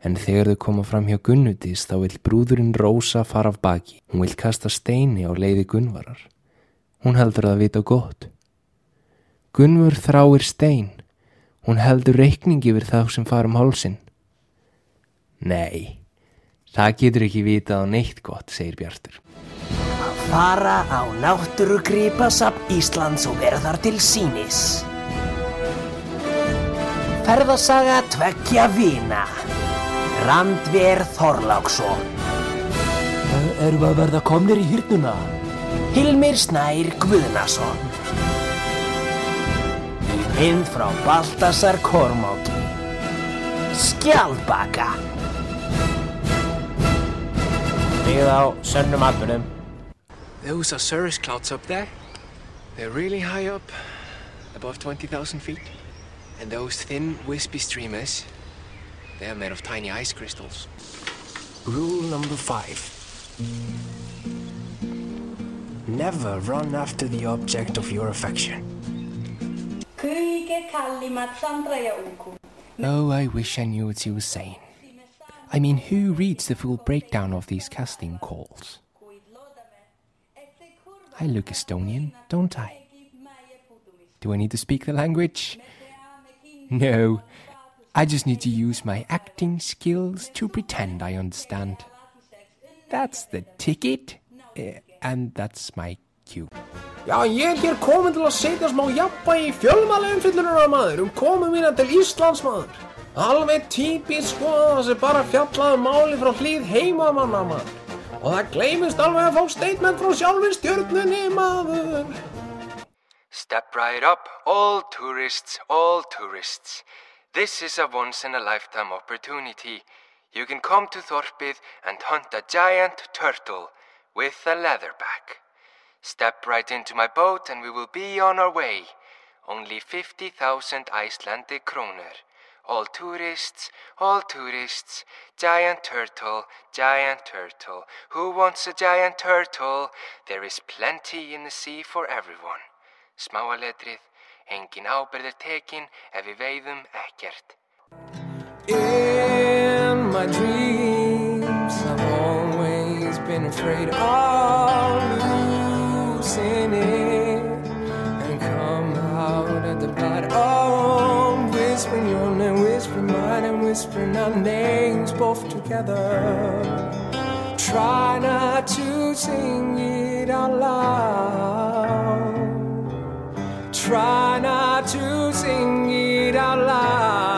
En þegar þau koma fram hjá Gunnudís þá vill brúðurinn Rósa fara af baki. Hún vill kasta steini á leiði Gunnvarar. Hún heldur að vita gott. Gunnvör þráir stein. Hún heldur reikning yfir þá sem fara hálsinn. Nei, það getur ekki vitað á neitt gott, segir Bjartur. Að fara á náttúrugripasafn Íslands og vera þar til sýnis. Ferðasaga tveggja vina. Randver Þorláksson. Erum við að verða komnir í hyrnuna? Hilmir Snær Guðnason. Mynd frá Baltasar Kormáki. Skjaldbaka. Byggð á sönnum atburðum. Those are cirrus clouds up there. They're really high up, above 20,000 feet. And those thin, wispy streamers, they are made of tiny ice crystals. Rule number 5. Never run after the object of your affection. Oh, I wish I knew what she was saying. I mean, who reads the full breakdown of these casting calls? I look Estonian, don't I? Do I need to speak the language? No, I just need to use my acting skills to pretend I understand. That's the ticket, and that's my cue. Já, ég hér komin til að setja smá jafnvægi í fjölmiðlaumfjöllunar maður komu mína til Íslands maður. Alveg típist sko það sem bara fjallaði máli frá hlið heimamanna maður. Og það gleymist alveg að fá statement frá sjálfur stjörnunni maður. Step right up, all tourists, all tourists. This is a once-in-a-lifetime opportunity. You can come to Þorpið and hunt a giant turtle with a leatherback. Step right into my boat and we will be on our way. Only 50,000 Icelandic krónur. All tourists, giant turtle, giant turtle. Who wants a giant turtle? There is plenty in the sea for everyone. Smáa letrið, engin ábyrgð tekin ef við veiðum ekkert. In my dreams, I've always been afraid of losing it and come out at the bottom, whispering your name, whispering mine, and whispering our names both together. Try not to sing it out loud. Try not to sing it out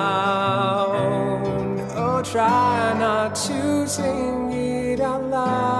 loud. Oh, try not to sing it out loud.